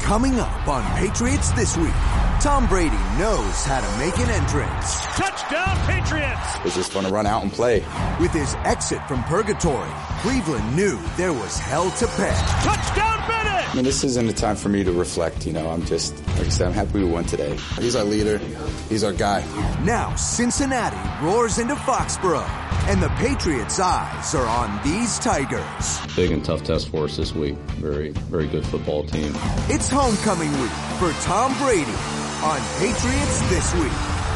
Coming up on Patriots This Week, Tom Brady knows how to make an entrance. Touchdown, Patriots! It's just fun to run out and play. With his exit from purgatory, Cleveland knew there was hell to pay. Touchdown, Bennett! I mean, this isn't a time for me to reflect, I'm just, like I said, I'm happy we won today. He's our leader. He's our guy. Now Cincinnati roars into Foxborough, and the Patriots' eyes are on these Tigers. Big and tough test for us this week. Very, very good football team. It's homecoming week for Tom Brady on Patriots This Week.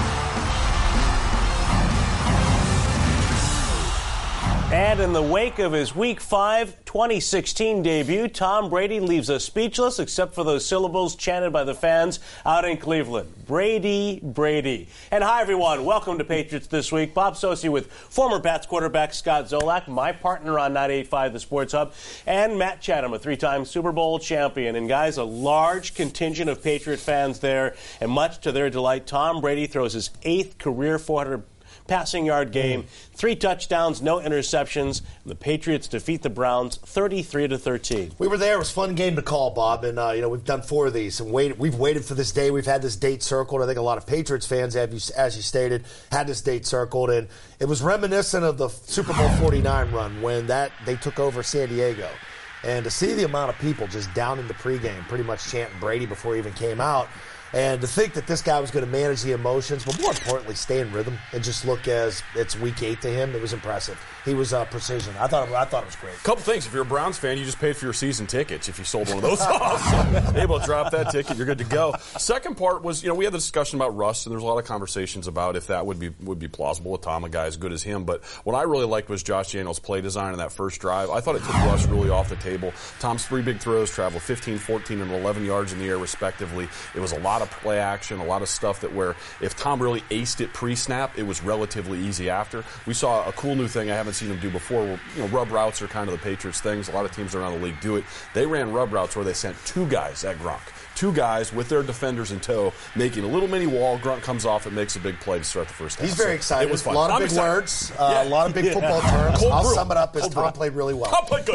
And in the wake of his Week 5 2016 debut, Tom Brady leaves us speechless except for those syllables chanted by the fans out in Cleveland. Brady, Brady. And hi, everyone. Welcome to Patriots This Week. Bob Socci with former Pats quarterback Scott Zolak, my partner on 98.5 The Sports Hub, and Matt Chatham, a three-time Super Bowl champion. And, guys, a large contingent of Patriot fans there, and much to their delight, Tom Brady throws his 8th career 400 passing yard game, 3 touchdowns, no interceptions. And the Patriots defeat the Browns 33-13. We were there. It was a fun game to call, Bob. And, we've done 4 of these. And we've waited for this day. We've had this date circled. I think a lot of Patriots fans, as you stated, had this date circled. And it was reminiscent of the Super Bowl 49 run when they took over San Diego. And to see the amount of people just down in the pregame, pretty much chanting Brady before he even came out, and to think that this guy was going to manage the emotions, but more importantly, stay in rhythm and just look as it's Week 8 to him, it was impressive. He was precision. I thought it was great. Couple things. If you're a Browns fan, you just paid for your season tickets if you sold one of those off. So able to drop that ticket, you're good to go. Second part was, we had the discussion about Russ, and there's a lot of conversations about if that would be plausible with Tom, a guy as good as him. But what I really liked was Josh Daniels' play design in that first drive. I thought it took Russ really off the table. Tom's 3 big throws traveled 15, 14, and 11 yards in the air, respectively. It was a lot of play action, a lot of stuff that where if Tom really aced it pre-snap, it was relatively easy after. We saw a cool new thing I haven't seen him do before where, rub routes are kind of the Patriots things. A lot of teams around the league do it. They ran rub routes where they sent 2 guys at Gronk. 2 guys with their defenders in tow, making a little mini wall. Grunt comes off and makes a big play to start the first half. He's very excited. It was fun. A lot of big words, a lot of big football terms. I'll sum it up as Tom played really well. Tom played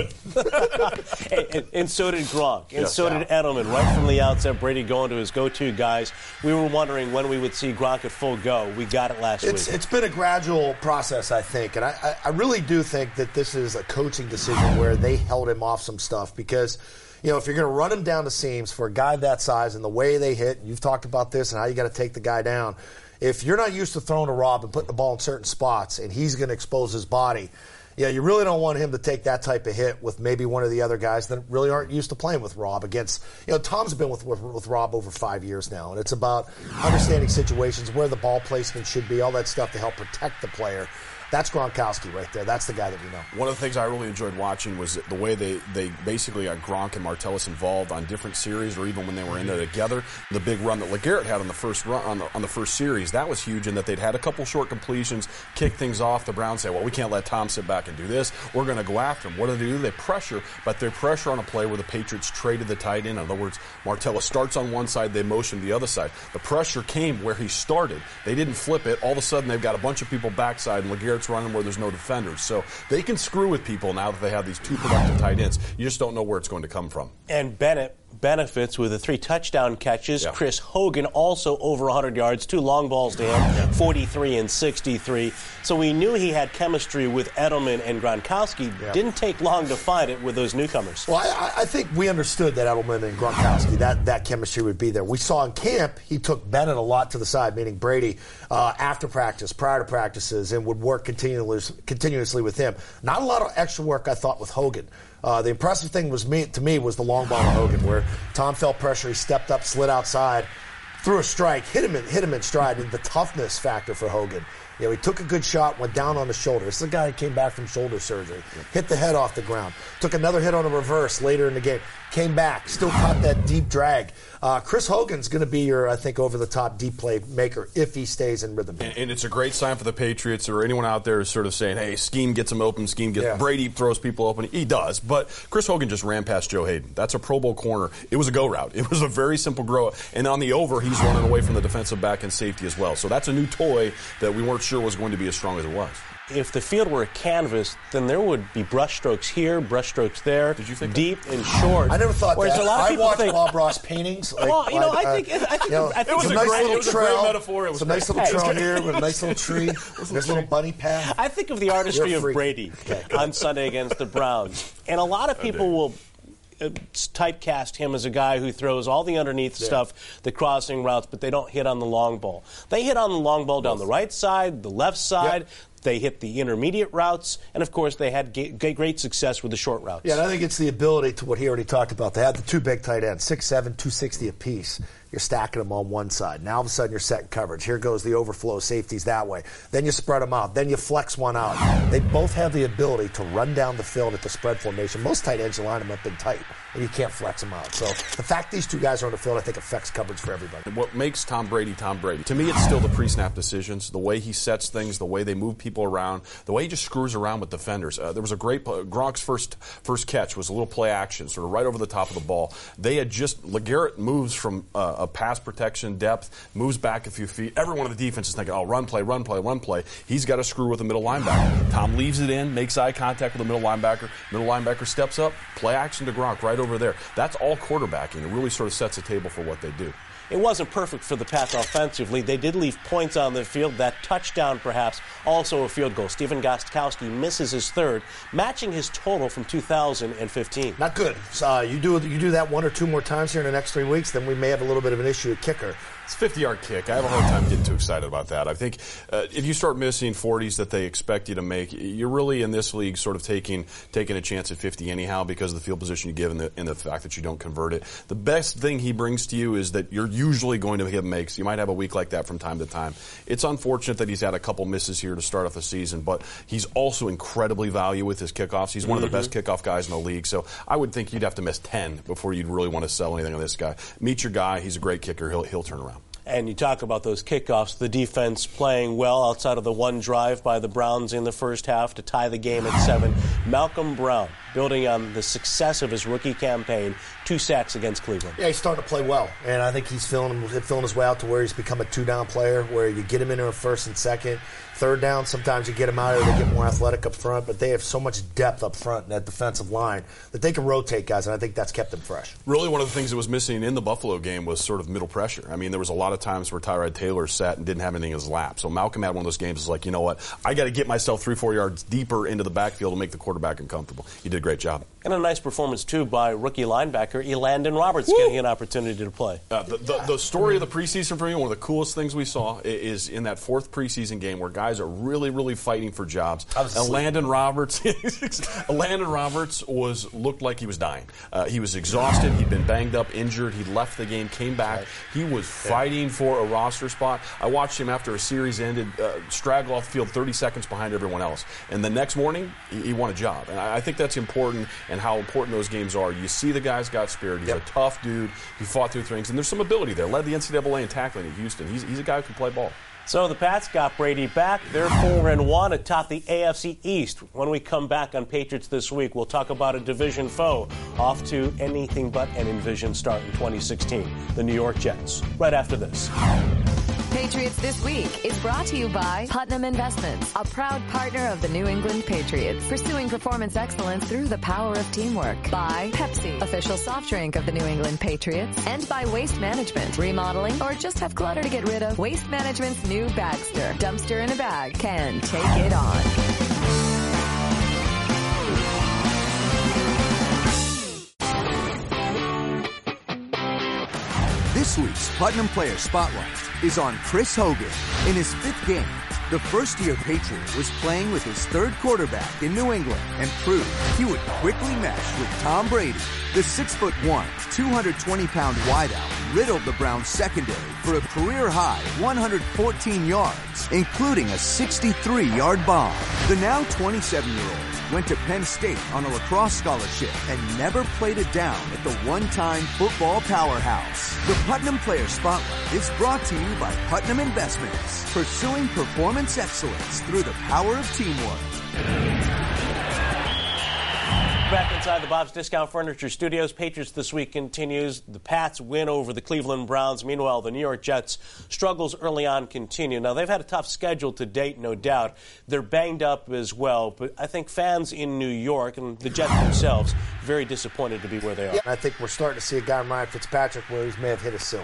good. and so did Gronk. And so did Edelman. Right from the outset, Brady going to his go-to guys. We were wondering when we would see Gronk at full go. We got it last week. It's been a gradual process, I think. And I really do think that this is a coaching decision where they held him off some stuff because – if you're going to run him down the seams for a guy that size and the way they hit, and you've talked about this and how you got to take the guy down, if you're not used to throwing to Rob and putting the ball in certain spots and he's going to expose his body, you really don't want him to take that type of hit with maybe one of the other guys that really aren't used to playing with Rob against, Tom's been with Rob over 5 years now, and it's about understanding situations, where the ball placement should be, all that stuff to help protect the player. That's Gronkowski right there. That's the guy that we know. One of the things I really enjoyed watching was the way they basically got Gronk and Martellus involved on different series, or even when they were in there together. The big run that LeGarrette had on the first run on the first series, that was huge, in that they'd had a couple short completions, kick things off. The Browns say, well, we can't let Tom sit back and do this. We're going to go after him. What do? They pressure, but they pressure on a play where the Patriots traded the tight end. In other words, Martellus starts on one side, they motion the other side. The pressure came where he started. They didn't flip it. All of a sudden, they've got a bunch of people backside, and LeGarrette's running where there's no defenders. So they can screw with people now that they have these 2 productive tight ends. You just don't know where it's going to come from. And Bennett benefits with the 3 touchdown catches. Yeah. Chris Hogan also over 100 yards, 2 long balls to him, 43 and 63. So we knew he had chemistry with Edelman and Gronkowski. Yeah. Didn't take long to find it with those newcomers. Well, I think we understood that Edelman and Gronkowski, that chemistry would be there. We saw in camp he took Bennett a lot to the side, meaning Brady, after practice, prior to practices, and would work continuously with him. Not a lot of extra work, I thought, with Hogan. The impressive thing to me was the long ball to Hogan, where Tom felt pressure, he stepped up, slid outside, threw a strike, hit him in stride, and the toughness factor for Hogan. He took a good shot, went down on the shoulder. This is a guy who came back from shoulder surgery, hit the head off the ground, took another hit on a reverse later in the game, came back, still caught that deep drag. Chris Hogan's going to be your, I think, over-the-top deep play maker if he stays in rhythm. And it's a great sign for the Patriots, or anyone out there who's sort of saying, hey, scheme gets him open, Brady throws people open. He does. But Chris Hogan just ran past Joe Hayden. That's a Pro Bowl corner. It was a go route. It was a very simple grow. And on the over, he's running away from the defensive back and safety as well. So that's a new toy that we weren't sure was going to be as strong as it was. If the field were a canvas, then there would be brushstrokes here, brushstrokes there. Did you think deep and short? I never thought Whereas that. a lot of I people watched think, Bob Ross paintings. Like, well, I think It was a nice great little trail. metaphor. It was a nice little trail here with a nice little tree. There's a little bunny path. I think of the artistry You're a of freak. Brady on Sunday against the Browns. And a lot of people will typecast him as a guy who throws all the underneath stuff, the crossing routes, but they don't hit on the long ball. They hit on the long ball down the right side, the left side. Yep. They hit the intermediate routes, and of course, they had great success with the short routes. Yeah, and I think it's the ability to what he already talked about. They had the two big tight ends, 6'7", 260 apiece. You're stacking them on one side. Now all of a sudden you're setting coverage. Here goes the overflow safeties that way. Then you spread them out. Then you flex one out. They both have the ability to run down the field at the spread formation. Most tight ends, you line them up in tight, and you can't flex them out. So the fact these two guys are on the field, I think, affects coverage for everybody. What makes Tom Brady, to me, it's still the pre-snap decisions, the way he sets things, the way they move people around, the way he just screws around with defenders. There was a great Gronk's first catch was a little play action, sort of right over the top of the ball. They had just LeGarrette moves from a pass protection depth, moves back a few feet. Everyone on the defense is thinking, oh, run play, run play, run play. He's got to screw with the middle linebacker. Tom leaves it in, makes eye contact with the middle linebacker. Middle linebacker steps up, play action to Gronk right over there. That's all quarterbacking. It really sort of sets the table for what they do. It wasn't perfect for the Pats offensively. They did leave points on the field. That touchdown, perhaps, also a field goal. Stephen Gostkowski misses his third, matching his total from 2015. Not good. You do that one or two more times here in the next 3 weeks, then we may have a little bit of an issue at kicker. It's a 50-yard kick. I have a hard time getting too excited about that. I think if you start missing 40s that they expect you to make, you're really in this league sort of taking a chance at 50 anyhow because of the field position you give and the fact that you don't convert it. The best thing he brings to you is that you're usually going to get makes. You might have a week like that from time to time. It's unfortunate that he's had a couple misses here to start off the season, but he's also incredibly valuable with his kickoffs. He's one of the best kickoff guys in the league, so I would think you'd have to miss 10 before you'd really want to sell anything on this guy. Meet your guy. He's a great kicker. He'll turn around. And you talk about those kickoffs, the defense playing well outside of the one drive by the Browns in the first half to tie the game at 7. Malcolm Brown, building on the success of his rookie campaign, 2 sacks against Cleveland. Yeah, he's starting to play well, and I think he's filling his way out to where he's become a 2-down player, where you get him into a first and second. Third down, sometimes you get them out of there, they get more athletic up front, but they have so much depth up front in that defensive line that they can rotate guys, and I think that's kept them fresh. Really, one of the things that was missing in the Buffalo game was sort of middle pressure. I mean, there was a lot of times where Tyrod Taylor sat and didn't have anything in his lap. So Malcolm had one of those games. It's like, you know what? I got to get myself 3-4 yards deeper into the backfield to make the quarterback uncomfortable. He did a great job. And a nice performance, too, by rookie linebacker Elandon Roberts getting an opportunity to play. The story of the preseason for me, one of the coolest things we saw is in that 4th preseason game where guys are really fighting for jobs. Elandon Roberts looked like he was dying. He was exhausted. He'd been banged up, injured. He left the game, came back. He was fighting for a roster spot. I watched him after a series ended, straggle off the field 30 seconds behind everyone else. And the next morning, he won a job. And I think that's important and how important those games are. You see the guy's got spirit. He's a tough dude. He fought through things. And there's some ability there. Led the NCAA in tackling at Houston. He's a guy who can play ball. So the Pats got Brady back. They're 4-1 atop the AFC East. When we come back on Patriots This Week, we'll talk about a division foe off to anything but an envisioned start in 2016, the New York Jets. Right after this. Patriots This Week is brought to you by Putnam Investments, a proud partner of the New England Patriots, pursuing performance excellence through the power of teamwork. By Pepsi, official soft drink of the New England Patriots. And by Waste Management, remodeling or just have clutter to get rid of. Waste Management's new Bagster, dumpster in a bag, can take it on. This week's Putnam Player Spotlight is on Chris Hogan. In his 5th game, the first-year Patriot was playing with his 3rd quarterback in New England and proved he would quickly mesh with Tom Brady. The 6'1", 220-pound wideout riddled the Browns' secondary for a career-high 114 yards, including a 63-yard bomb. The now 27-year-old went to Penn State on a lacrosse scholarship and never played it down at the one-time football powerhouse. The Putnam Player Spotlight is brought to you by Putnam Investments, pursuing performance excellence through the power of teamwork. Back inside the Bob's Discount Furniture Studios. Patriots this week continues. The Pats win over the Cleveland Browns. Meanwhile, the New York Jets struggles early on continue. Now, they've had a tough schedule to date, no doubt. They're banged up as well. But I think fans in New York and the Jets themselves very disappointed to be where they are. Yeah, I think we're starting to see a guy, Ryan Fitzpatrick, where he may have hit a ceiling.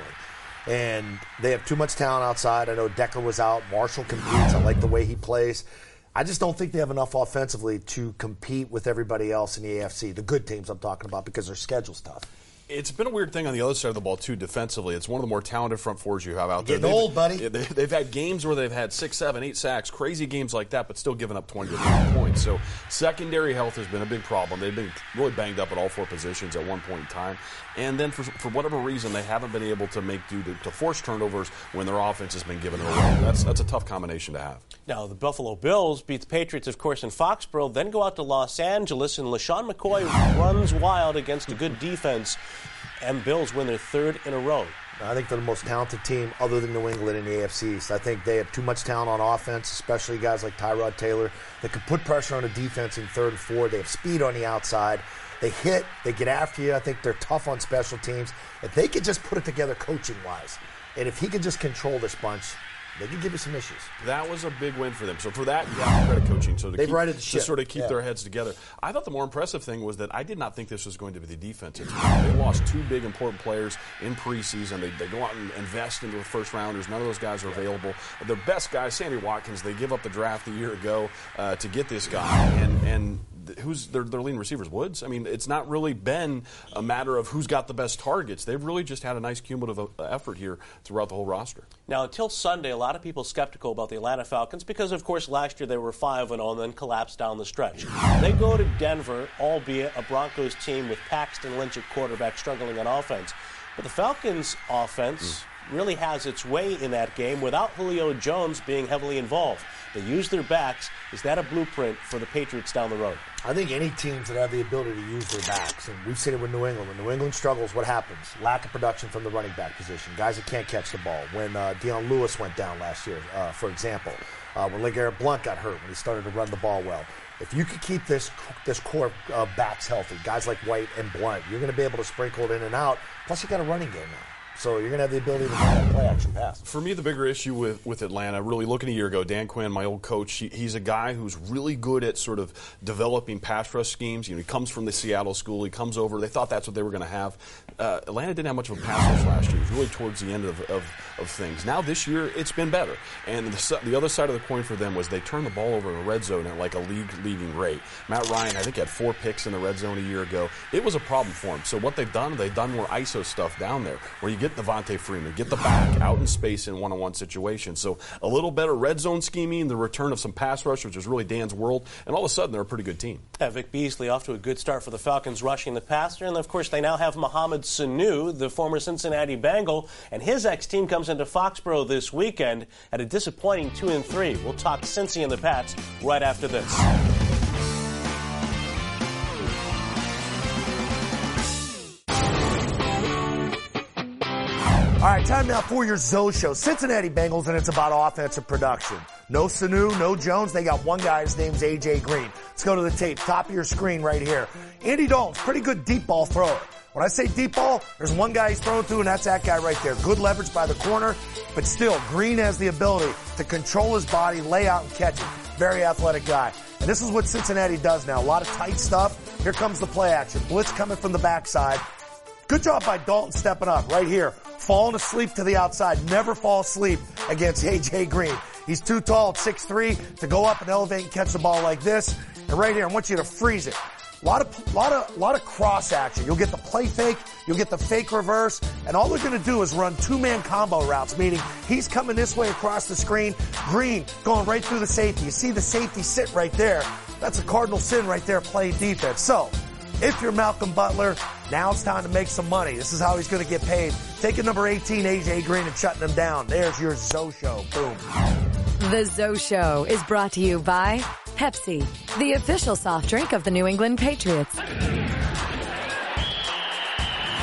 And they have too much talent outside. I know Decker was out. Marshall competes. I like the way he plays. I just don't think they have enough offensively to compete with everybody else in the AFC, the good teams I'm talking about, because their schedule's tough. It's been a weird thing on the other side of the ball, too, defensively. It's one of the more talented front fours you have out there. Getting old, buddy. They've had games where they've had 6, 7, 8 sacks, crazy games like that, but still giving up 20 to 30 points. So secondary health has been a big problem. They've been really banged up at all 4 positions at one point in time. And then for whatever reason, they haven't been able to make due to force turnovers when their offense has been given it away. That's a tough combination to have. Now, the Buffalo Bills beat the Patriots, of course, in Foxborough, then go out to Los Angeles, and LaShawn McCoy runs wild against a good defense. And Bills win their 3rd in a row. I think they're the most talented team other than New England in the AFC East. I think they have too much talent on offense, especially guys like Tyrod Taylor. They can put pressure on the defense in 3rd and 4. They have speed on the outside. They hit. They get after you. I think they're tough on special teams. If they could just put it together coaching-wise, and if he could just control this bunch, they could give you some issues. That was a big win for them. So for that, you have to credit coaching. So They've righted the ship. To sort of keep their heads together. I thought the more impressive thing was that I did not think this was going to be the defensive team. They lost 2 big important players in preseason. They go out and invest into the first rounders. None of those guys are available. Their best guy, Sammy Watkins, they give up the draft a year ago to get this guy. And who's their leading receivers? Woods? I mean, it's not really been a matter of who's got the best targets. They've really just had a nice cumulative effort here throughout the whole roster. Now, until Sunday, a lot of people skeptical about the Atlanta Falcons because, of course, last year they were 5-0 and then collapsed down the stretch. They go to Denver, albeit a Broncos team with Paxton Lynch at quarterback struggling on offense. But the Falcons' offense really has its way in that game without Julio Jones being heavily involved. They use their backs. Is that a blueprint for the Patriots down the road? I think any teams that have the ability to use their backs, and we've seen it with New England. When New England struggles, what happens? Lack of production from the running back position. Guys that can't catch the ball. When Deion Lewis went down last year, for example. When LeGarrette Blount got hurt when he started to run the ball well. If you could keep this core backs healthy, guys like White and Blount, you're going to be able to sprinkle it in and out. Plus, you got a running game now. So you're going to have the ability to run that play-action pass. For me, the bigger issue with Atlanta, really looking a year ago, Dan Quinn, my old coach, he's a guy who's really good at sort of developing pass rush schemes. You know, he comes from the Seattle school. He comes over. They thought that's what they were going to have. Atlanta didn't have much of a pass rush last year. It was really towards the end of things. Now this year, it's been better. And the other side of the coin for them was they turned the ball over in the red zone at like a league-leading rate. Matt Ryan, I think, had 4 picks in the red zone a year ago. It was a problem for him. So what they've done more ISO stuff down there where you get Devontae Freeman, get the back out in space in one-on-one situations. So a little better red zone scheming, the return of some pass rush, which is really Dan's world, and all of a sudden they're a pretty good team. Vic Beasley off to a good start for the Falcons rushing the passer, and of course they now have Mohamed Sanu, the former Cincinnati Bengal, and his ex-team comes into Foxborough this weekend at a disappointing 2-3. We'll talk Cincy and the Pats right after this. All right, time now for your Zoe Show. Cincinnati Bengals, and it's about offensive production. No Sanu, no Jones. They got one guy. His name's A.J. Green. Let's go to the tape. Top of your screen right here. Andy Dalton's pretty good deep ball thrower. When I say deep ball, there's one guy he's throwing to, and that's that guy right there. Good leverage by the corner, but still, Green has the ability to control his body, lay out, and catch it. Very athletic guy. And this is what Cincinnati does now. A lot of tight stuff. Here comes the play action. Blitz coming from the backside. Good job by Dalton stepping up right here. Falling asleep to the outside. Never fall asleep against A.J. Green. He's too tall at 6'3" to go up and elevate and catch the ball like this. And right here, I want you to freeze it. A lot of cross action. You'll get the play fake, you'll get the fake reverse, and all they're going to do is run 2-man combo routes, meaning he's coming this way across the screen, Green going right through the safety. You see the safety sit right there. That's a cardinal sin right there playing defense. So, if you're Malcolm Butler, now it's time to make some money. This is how he's going to get paid. Taking number 18, A.J. Green, and shutting him down. There's your Zoe Show. Boom. The Zoe Show is brought to you by Pepsi, the official soft drink of the New England Patriots.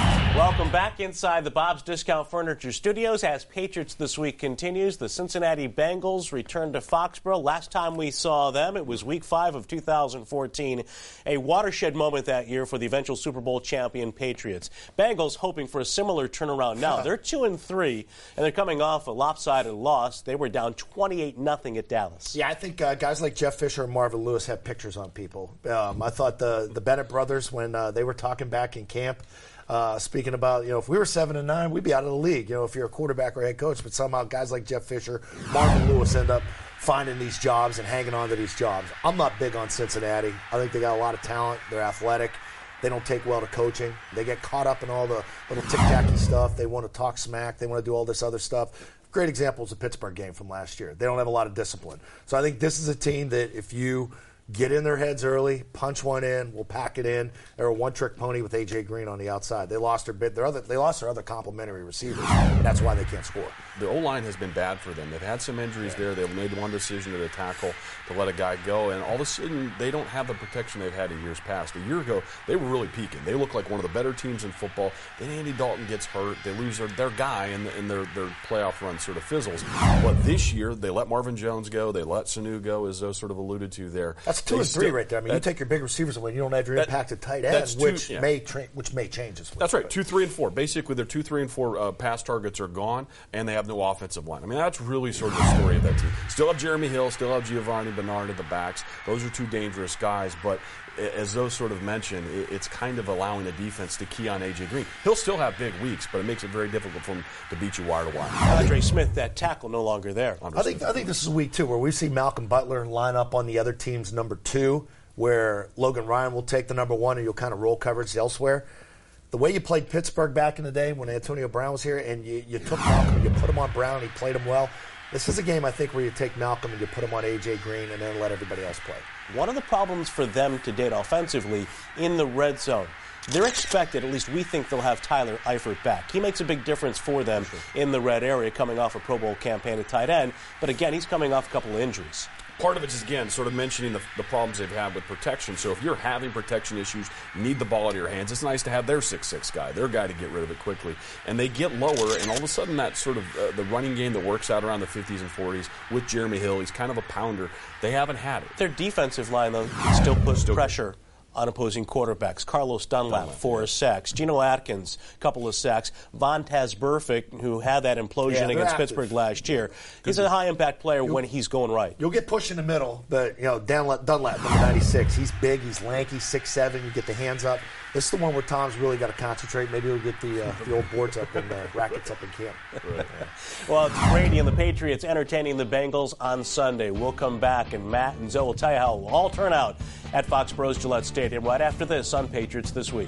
Welcome back inside the Bob's Discount Furniture Studios as Patriots This Week continues. The Cincinnati Bengals return to Foxborough. Last time we saw them, it was Week 5 of 2014, a watershed moment that year for the eventual Super Bowl champion Patriots. Bengals hoping for a similar turnaround now. They're 2-3, and they're coming off a lopsided loss. They were down 28-0 at Dallas. Yeah, I think guys like Jeff Fisher and Marvin Lewis have pictures on people. I thought the Bennett brothers, when they were talking back in camp, speaking about, if we were 7-9, we'd be out of the league, if you're a quarterback or head coach. But somehow guys like Jeff Fisher, Marvin Lewis end up finding these jobs and hanging on to these jobs. I'm not big on Cincinnati. I think they got a lot of talent. They're athletic. They don't take well to coaching. They get caught up in all the little tic-tacky stuff. They want to talk smack. They want to do all this other stuff. Great example is the Pittsburgh game from last year. They don't have a lot of discipline. So I think this is a team that if you get in their heads early, punch one in, we'll pack it in. They're a one-trick pony with A.J. Green on the outside. They lost their other complimentary receivers, and that's why they can't score. The O-line has been bad for them. They've had some injuries there. They've made one decision to the tackle to let a guy go, and all of a sudden they don't have the protection they've had in years past. A year ago, they were really peaking. They look like one of the better teams in football. Then Andy Dalton gets hurt. They lose their guy, and their playoff run sort of fizzles. But this year, they let Marvin Jones go. They let Sanu go, as Zoe sort of alluded to there. That's 2-3 right there. I mean, you take your big receivers away, you don't have your impacted tight end, which may change this week. That's right, 2, 3, and 4. Basically, their 2, 3, and 4 pass targets are gone, and they have no offensive line. I mean, that's really sort of the story of that team. Still have Jeremy Hill, still have Giovanni Bernard at the backs. Those are two dangerous guys, but as those sort of mentioned, it's kind of allowing the defense to key on A.J. Green. He'll still have big weeks, but it makes it very difficult for him to beat you wire to wire. Andre Smith, that tackle, no longer there. I think this is week 2 where we see Malcolm Butler line up on the other team's number 2, where Logan Ryan will take the number 1 and you'll kind of roll coverage elsewhere. The way you played Pittsburgh back in the day when Antonio Brown was here, and you took Malcolm and you put him on Brown, he played him well. This is a game, I think, where you take Malcolm and you put him on A.J. Green and then let everybody else play. One of the problems for them to date offensively in the red zone, they're expected, at least we think they'll have Tyler Eifert back. He makes a big difference for them in the red area, coming off a Pro Bowl campaign at tight end. But again, he's coming off a couple of injuries. Part of it is, again, sort of mentioning the problems they've had with protection. So if you're having protection issues, you need the ball out of your hands. It's nice to have their 6'6" guy, their guy to get rid of it quickly. And they get lower, and all of a sudden that sort of the running game that works out around the 50s and 40s with Jeremy Hill, he's kind of a pounder. They haven't had it. Their defensive line, though, still puts pressure on opposing quarterbacks. Carlos Dunlap, 4 sacks. Geno Atkins, a couple of sacks. Vontaze Burfict, who had that implosion against Pittsburgh last year. He's a high-impact player when he's going right. You'll get pushed in the middle, but, Dunlap, number 96, he's big, he's lanky, 6'7", you get the hands up. This is the one where Tom's really got to concentrate. Maybe we'll get the old boards up and rackets up in camp. Right. Well, it's Brady and the Patriots entertaining the Bengals on Sunday. We'll come back, and Matt and Zoe will tell you how it will all turn out at Foxborough's Gillette Stadium right after this on Patriots This Week.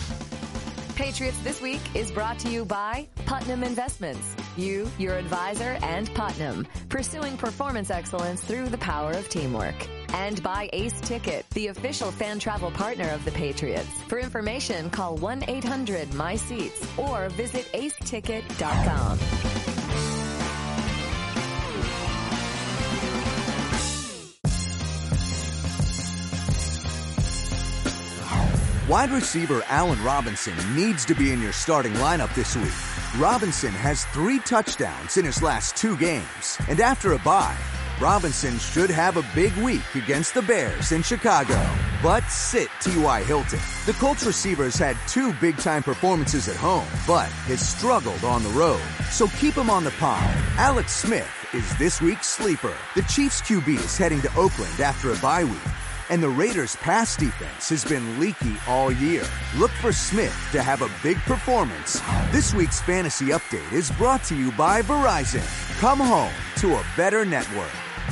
Patriots This Week is brought to you by Putnam Investments. You, your advisor, and Putnam, pursuing performance excellence through the power of teamwork. And by Ace Ticket, the official fan travel partner of the Patriots. For information, call 1-800-MY-SEATS or visit aceticket.com. Wide receiver Allen Robinson needs to be in your starting lineup this week. Robinson has 3 touchdowns in his last 2 games. And after a bye, Robinson should have a big week against the Bears in Chicago. But sit T.Y. Hilton. The Colts receiver's had 2 big-time performances at home, but has struggled on the road. So keep him on the pod. Alex Smith is this week's sleeper. The Chiefs QB is heading to Oakland after a bye week. And the Raiders' pass defense has been leaky all year. Look for Smith to have a big performance. This week's Fantasy Update is brought to you by Verizon. Come home to a better network.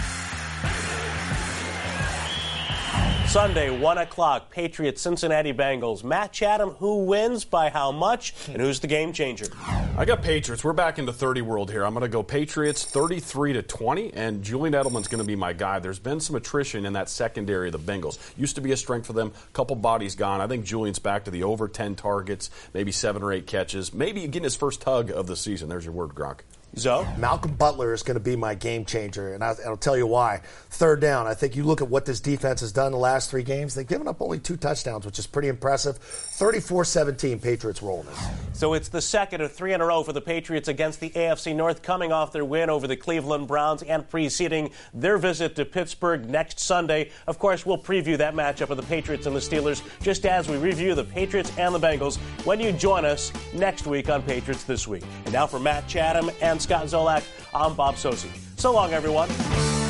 Sunday, 1 o'clock, Patriots, Cincinnati Bengals. Matt Chatham, who wins, by how much, and who's the game changer? I got Patriots. We're back into 30 world here. I'm going to go Patriots 33-20, and Julian Edelman's going to be my guy. There's been some attrition in that secondary of the Bengals. Used to be a strength for them. A couple bodies gone. I think Julian's back to the over 10 targets, maybe 7 or 8 catches, maybe getting his first tug of the season. There's your word, Gronk. Zoe? Malcolm Butler is going to be my game changer, and I'll tell you why. Third down, I think you look at what this defense has done the last 3 games. They've given up only 2 touchdowns, which is pretty impressive. 34-17, Patriots rolling this. So it's the second of 3 in a row for the Patriots against the AFC North, coming off their win over the Cleveland Browns and preceding their visit to Pittsburgh next Sunday. Of course, we'll preview that matchup of the Patriots and the Steelers just as we review the Patriots and the Bengals when you join us next week on Patriots This Week. And now for Matt Chatham and Scott Zolak, I'm Bob Socci. So long, everyone.